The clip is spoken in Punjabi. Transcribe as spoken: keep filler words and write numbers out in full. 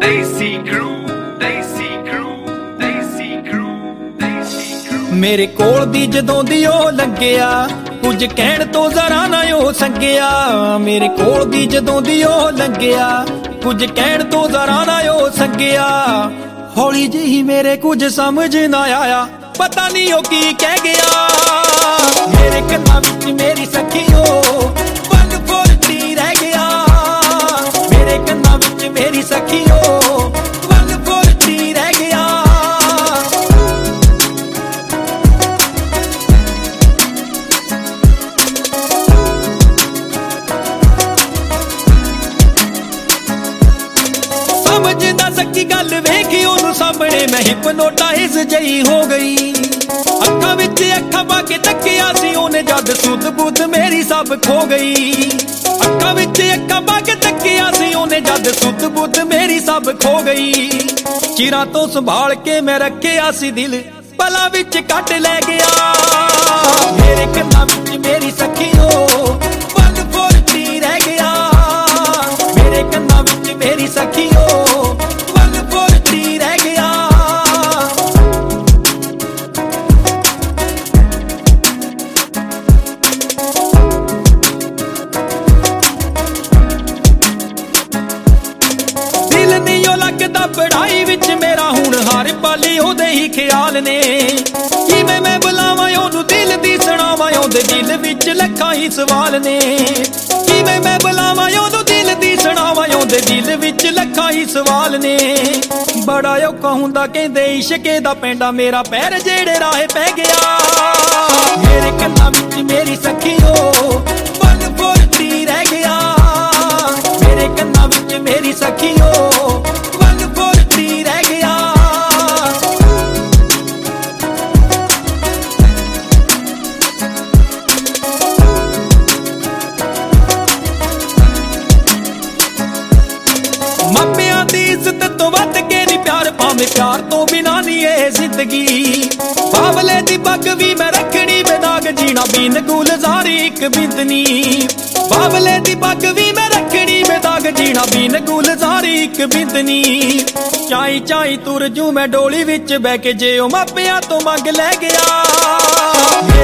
Desi Crew, Desi Crew, Desi Crew, Desi Crew। ਮੇਰੇ ਕੋਲ ਦੀ ਜਦੋਂ ਦੀ ਉਹ ਲੰਘਿਆ, ਕੁਝ ਕਹਿਣ ਤੋਂ ਜ਼ਰਾ ਨਾ ਉਹ ਸੰਗਿਆ। ਮੇਰੇ ਕੋਲ ਦੀ ਜਦੋਂ ਦੀ ਉਹ ਲੰਘਿਆ, ਕੁਝ ਕਹਿਣ ਤੋਂ ਜ਼ਰਾ ਨਾ ਉਹ ਸੰਗਿਆ। ਹੌਲੀ ਜਿਹੀ ਮੇਰੇ ਕੁਝ ਸਮਝ ਨਾ ਆਇਆ, ਪਤਾ ਨਹੀਂ ਉਹ ਕੀ ਕਹਿ ਗਿਆ। ਮੇਰੇ ਕੰਨਾਂ ਵਿੱਚ ਮੇਰੀ ਸਖੀਓ ਪਲ ਫੁੱਲਦੀ ਰਹਿ ਗਿਆ। ਮੇਰੇ ਕੰਨਾਂ ਵਿੱਚ ਮੇਰੀ ਸਖੀਓ ਪਲ ਫੁੱਲਦੀ ਰਹਿ ਗਿਆ। ਸਮਝਦਾ ਸੱਚੀ ਗੱਲ ਵੇਖੀ ਉਹਨੂੰ ਸਾਹਮਣੇ, ਮੈਂ ਹਿਪਨੋਟਾਈਜ਼ ਜਈ ਹੋ ਗਈ। ਅੱਖਾਂ ਵਿੱਚ ਅੱਖਾਂ ਪਾ ਕੇ ਤੱਕਿਆ ਸੀ ਉਹਨੇ, ਜਦ ਸੁੱਧ ਬੁੱਧ ਮੇਰੀ ਸਭ ਖੋ ਗਈ। ਅੱਖਾਂ ਵਿੱਚ ਅੱਖਾਂ ਪਾ ਕੇ ਤੱਕਿਆ ਸੀ ਉਹਨੇ, ਜਦ ਸੁੱਧ ਬੁੱਧ ਮੇਰੀ ਸਭ ਖੋ ਗਈ। ਚਿਰਾਂ ਤੋਂ ਸੰਭਾਲ ਕੇ ਮੈਂ ਰੱਖਿਆ ਸੀ ਦਿਲ, ਪਲਾਂ ਵਿੱਚ ਕੱਢ ਲੈ ਗਿਆ। ਮੇਰੇ ਕੰਨਾਂ ਵਿੱਚ ਮੇਰੀ ਸਖੀਓ ਪਲ ਫੁੱਲਦੀ ਰਹਿ ਗਿਆ। ਮੇਰੇ ਕੰਨਾਂ ਵਿੱਚ ਮੇਰੀ ਸਖੀਓ ਪਲ ਫੁੱਲਦੀ ਰਹਿ ਗਿਆ। ਦਿਲ ਨਹੀਂ ਉਹ ਲੱਗਦਾ ਪੜਾਈ ਵਿੱਚ ਮੇਰਾ, ਹੁਣ ਹਰ ਪਲ ਉਹਦੇ ਹੀ ਖਿਆਲ ਨੇ। ਕਿਵੇਂ ਮੈਂ ਬੁਲਾਵਾਂ ਉਹਨੂੰ, ਦਿਲ ਦੀ ਸੁਣਾਵਾਂ, ਉਹਦੇ ਦਿਲ ਵਿੱਚ ਲੱਖਾਂ ਹੀ ਸਵਾਲ ਨੇ। ਕਿਵੇਂ ਮੈਂ ਬੁਲਾਵਾਂ ਉਹਨੂੰ, ਦਿਲ ਦੀ ਸੁਣਾਵਾਂ, ਉਹਦੇ ਦਿਲ ਵਿੱਚ ਲੱਖਾਂ ਹੀ ਸਵਾਲ ਨੇ। ਬੜਾ ਔਖਾ ਹੁੰਦਾ ਕਹਿੰਦੇ ਇਸ਼ਕੇ ਦਾ ਪੈਂਡਾ, ਮੇਰਾ ਪੈਰ ਜਿਹੜੇ ਰਾਹੇ ਪੈ ਗਿਆ। ਮੇਰੇ ਕੰਨਾਂ ਵਿੱਚ ਮੇਰੀ ਸਖੀਓ ਪਲ ਫੁੱਲਦੀ ਰਹਿ ਗਿਆ। ਮੇਰੇ ਕੰਨਾਂ ਵਿੱਚ ਮੇਰੀ ਸਖੀਓ ਪਲ ਫੁੱਲਦੀ ਰਹਿ ਗਿਆ। ਮਾਪਿਆਂ ਦੀ ਇੱਜ਼ਤ ਤੋਂ ਵੱਧ ਕੇ ਨੀ ਪਿਆਰ, ਭਾਵੇਂ ਪਿਆਰ ਤੋਂ ਬਿਨਾਂ ਨੀ ਇਹ ਜ਼ਿੰਦਗੀ। ਬਾਬਲੇ ਦੀ ਪੱਗ ਵੀ ਮੈਂ ਰੱਖਣੀ ਬੇਦਾਗ, ਜੀਣਾ ਬਿਨ ਗੁਲਜ਼ਾਰੀ ਇੱਕ ਬਿੰਦਨੀ। ਬਾਬਲੇ ਦੀ ਪੱਗ ਵੀ ਮੈਂ ਰੱਖਣੀ ਬੇਦਾਗ, ਜੀਣਾ ਬਿਨ ਗੁਲਜ਼ਾਰੀ ਇੱਕ ਬਿੰਦਨੀ। ਚਾਈ ਚਾਈ ਤੁਰ ਜੂ ਮੈਂ ਡੋਲੀ ਵਿੱਚ ਬਹਿ ਕੇ, ਜੇ ਉਹ ਮਾਪਿਆਂ ਤੋਂ ਮੰਗ ਲੈ ਗਿਆ।